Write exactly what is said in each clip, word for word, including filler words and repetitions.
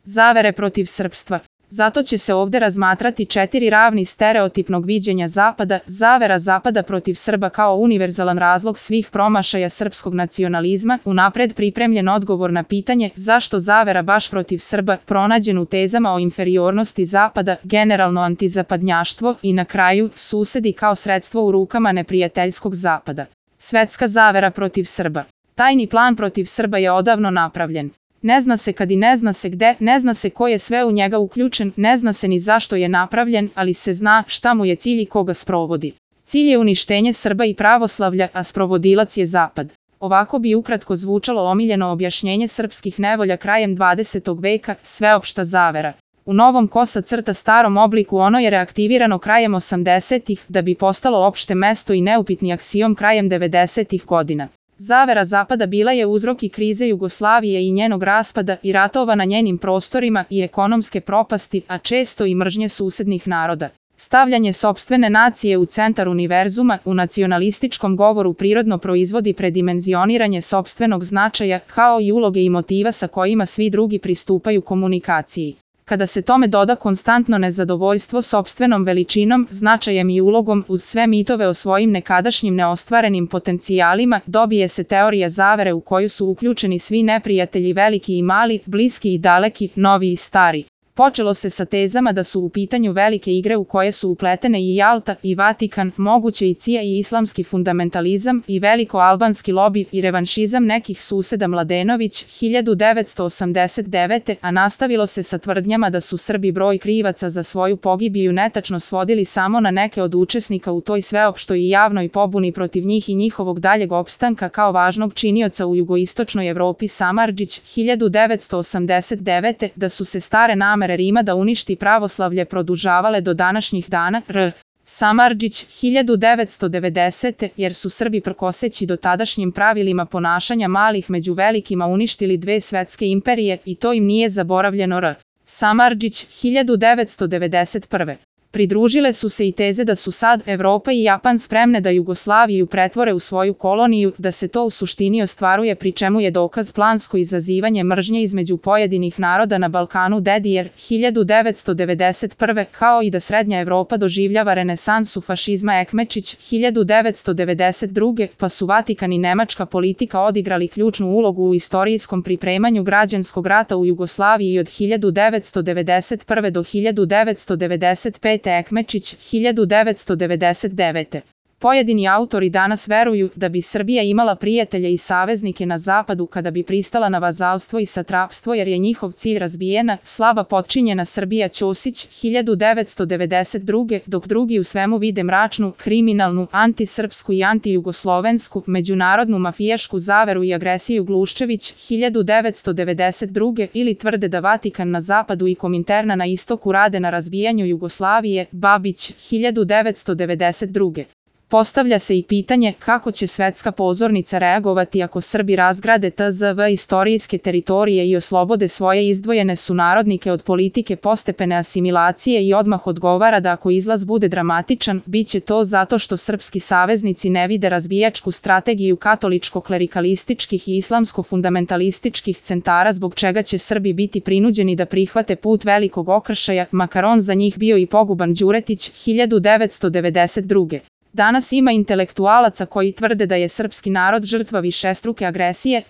Zavere protiv srpstva. Zato će se ovde razmatrati četiri ravni stereotipnog viđenja Zapada, zavera Zapada protiv Srba kao univerzalan razlog svih promašaja srpskog nacionalizma, unapred pripremljen odgovor na pitanje zašto zavera baš protiv Srba, pronađen u tezama o inferiornosti Zapada, generalno antizapadnjaštvo i na kraju susedi kao sredstvo u rukama neprijateljskog Zapada. Svetska zavera protiv Srba. Tajni plan protiv Srba je odavno napravljen. Ne zna se kad i ne zna se gde, ne zna se ko je sve u njega uključen, ne zna se ni zašto je napravljen, ali se zna šta mu je cilj i ko ga sprovodi. Cilj je uništenje Srba i pravoslavlja, a sprovodilac je Zapad. Ovako bi ukratko zvučalo omiljeno objašnjenje srpskih nevolja krajem dvadesetog veka, sveopšta zavera. U novom kosa crta starom obliku ono je reaktivirano krajem osamdesetih da bi postalo opšte mesto i neupitni aksiom krajem devedesetih godina. Zavera Zapada bila je uzrok i krize Jugoslavije i njenog raspada i ratova na njenim prostorima i ekonomske propasti, a često i mržnje susednih naroda. Stavljanje sopstvene nacije u centar univerzuma u nacionalističkom govoru prirodno proizvodi predimenzioniranje sopstvenog značaja, kao i uloge i motiva sa kojima svi drugi pristupaju komunikaciji. Kada se tome doda konstantno nezadovoljstvo sopstvenom veličinom, značajem i ulogom uz sve mitove o svojim nekadašnjim neostvarenim potencijalima, dobije se teorija zavere u koju su uključeni svi neprijatelji veliki i mali, bliski i daleki, novi i stari. Počelo se sa tezama da su u pitanju velike igre u koje su upletene i Jalta i Vatikan, moguće i C I A i islamski fundamentalizam i veliko-albanski lobi i revanšizam nekih suseda Mladenović hiljadu devetsto osamdeset devete. a nastavilo se sa tvrdnjama da su Srbi broj krivaca za svoju pogibiju netačno svodili samo na neke od učesnika u toj sveopštoj i javnoj pobuni protiv njih i njihovog daljeg opstanka kao važnog činioca u jugoistočnoj Evropi. Samardžić hiljadu devetsto osamdeset devete. da su se stare namere Rima da uništi pravoslavlje produžavale do današnjih dana. R. Samardžić hiljadu devetsto devedesete. jer su Srbi prkoseći dotadašnjim pravilima ponašanja malih među velikima uništili dve svetske imperije i to im nije zaboravljeno. R. Samardžić hiljadu devetsto devedeset prve. Pridružile su se i teze da su sad Evropa i Japan spremne da Jugoslaviju pretvore u svoju koloniju, da se to u suštini ostvaruje pri čemu je dokaz plansko izazivanje mržnje između pojedinih naroda na Balkanu. Dedijer hiljadu devetsto devedeset prve. kao i da Srednja Evropa doživljava renesansu fašizma. Ekmečić hiljadu devetsto devedeset druge. pa su Vatikan i nemačka politika odigrali ključnu ulogu u istorijskom pripremanju građanskog rata u Jugoslaviji od hiljadu devetsto devedeset prve. do hiljadu devetsto devedeset pete. Ekmečić hiljadu devetsto devedeset devete. Pojedini autori danas veruju da bi Srbija imala prijatelje i saveznike na zapadu kada bi pristala na vazalstvo i satrapstvo jer je njihov cilj razbijena, slaba potčinjena Srbija. Ćosić hiljadu devetsto devedeset druge. dok drugi u svemu vide mračnu, kriminalnu, antisrpsku i antijugoslovensku, međunarodnu mafijašku zaveru i agresiju. Gluščević hiljadu devetsto devedeset druge. ili tvrde da Vatikan na zapadu i Kominterna na istoku rade na razbijanju Jugoslavije. Babić hiljadu devetsto devedeset druge. Postavlja se i pitanje kako će svetska pozornica reagovati ako Srbi razgrade T Z V istorijske teritorije i oslobode svoje izdvojene sunarodnike od politike postepene asimilacije i odmah odgovara da ako izlaz bude dramatičan, bit će to zato što srpski saveznici ne vide razbijačku strategiju katoličko-klerikalističkih i islamsko-fundamentalističkih centara zbog čega će Srbi biti prinuđeni da prihvate put velikog okršaja, makar on za njih bio i poguban. Đuretić hiljadu devetsto devedeset druge. Danas ima intelektualaca koji tvrde da je srpski narod žrtva višestruke agresije,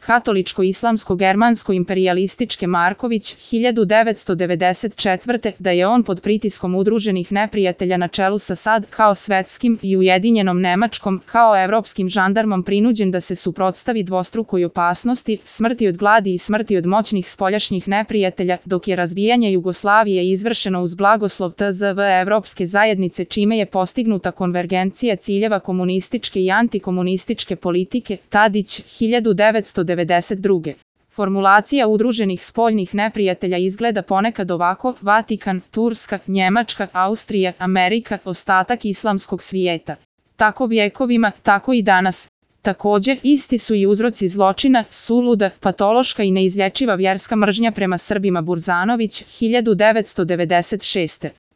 katoličko-islamsko-germansko-imperijalističke. Marković hiljadu devetsto devedeset četvrte. da je on pod pritiskom udruženih neprijatelja na čelu sa sad kao svetskim i ujedinjenom Nemačkom kao evropskim žandarmom prinuđen da se suprotstavi dvostrukoj opasnosti, smrti od gladi i smrti od moćnih spoljašnjih neprijatelja, dok je razbijanje Jugoslavije izvršeno uz blagoslov T Z V Evropske zajednice čime je postignuta konvergencija ciljeva komunističke i antikomunističke politike. Tadić hiljadu devetsto devedeset druge. Formulacija udruženih spoljnih neprijatelja izgleda ponekad ovako: Vatikan, Turska, Njemačka, Austrija, Amerika, ostatak islamskog svijeta. Tako vjekovima, tako i danas. Takođe, isti su i uzroci zločina, suluda, patološka i neizlječiva vjerska mržnja prema Srbima. Burzanović hiljadu devetsto devedeset šeste.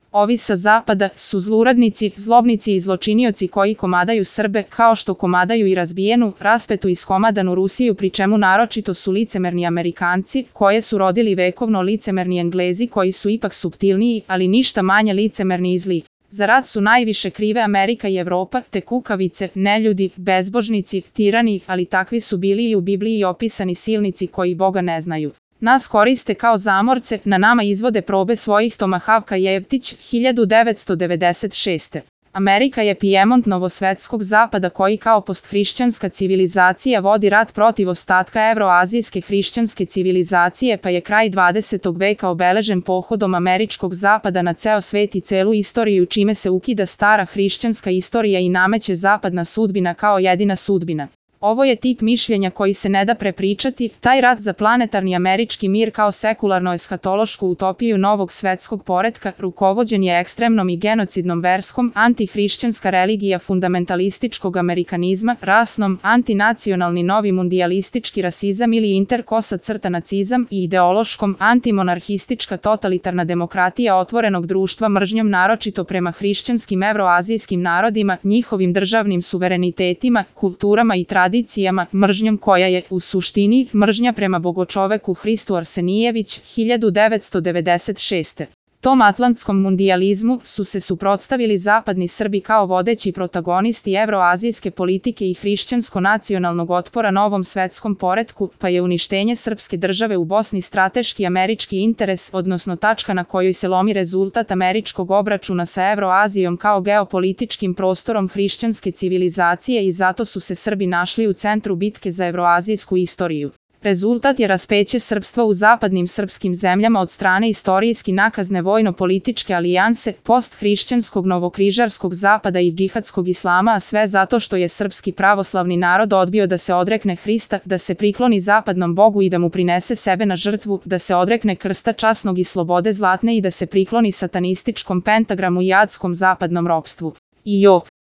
Ovi sa zapada su zluradnici, zlobnici i zločinioci koji komadaju Srbe, kao što komadaju i razbijenu, raspetu i skomadanu Rusiju, pri čemu naročito su licemerni Amerikanci, koje su rodili vekovno licemerni Englezi koji su ipak suptilniji, ali ništa manje licemerni i zli. Za rat su najviše krive Amerika i Evropa, te kukavice, neljudi, bezbožnici, tirani, ali takvi su bili i u Bibliji opisani silnici koji Boga ne znaju. Nas koriste kao zamorce, na nama izvode probe svojih Tomahavka Jevtić, hiljadu devetsto devedeset šeste. Amerika je Pijemont novosvetskog zapada koji kao posthrišćanska civilizacija vodi rat protiv ostatka evroazijske hrišćanske civilizacije, pa je kraj dvadesetog veka obeležen pohodom američkog zapada na ceo svet i celu istoriju, čime se ukida stara hrišćanska istorija i nameće zapadna sudbina kao jedina sudbina. Ovo je tip mišljenja koji se ne da prepričati, taj rat za planetarni američki mir kao sekularno-eshatološku utopiju novog svetskog poretka, rukovođen je ekstremnom i genocidnom verskom, antihrišćanska religija fundamentalističkog amerikanizma, rasnom, antinacionalni novi mundijalistički rasizam ili interkosa crta nacizam i ideološkom, antimonarhistička totalitarna demokratija otvorenog društva mržnjom naročito prema hrišćanskim evroazijskim narodima, njihovim državnim suverenitetima, kulturama i tradicijama, tradicijama, mržnjom koja je, u suštini, mržnja prema bogočoveku Hristu Arsenijević, hiljadu devetsto devedeset šeste. Tom atlantskom mundijalizmu su se suprotstavili zapadni Srbi kao vodeći protagonisti evroazijske politike i hrišćansko-nacionalnog otpora novom svetskom poretku, pa je uništenje srpske države u Bosni strateški američki interes, odnosno tačka na kojoj se lomi rezultat američkog obračuna sa Evroazijom kao geopolitičkim prostorom hrišćanske civilizacije i zato su se Srbi našli u centru bitke za evroazijsku istoriju. Rezultat je raspeće srpstva u zapadnim srpskim zemljama od strane istorijski nakazne vojno-političke alijanse, post-hrišćanskog novokrižarskog zapada i džihadskog islama, a sve zato što je srpski pravoslavni narod odbio da se odrekne Hrista, da se prikloni zapadnom Bogu i da mu prinese sebe na žrtvu, da se odrekne krsta časnog i slobode zlatne i da se prikloni satanističkom pentagramu i adskom zapadnom ropstvu. I jo!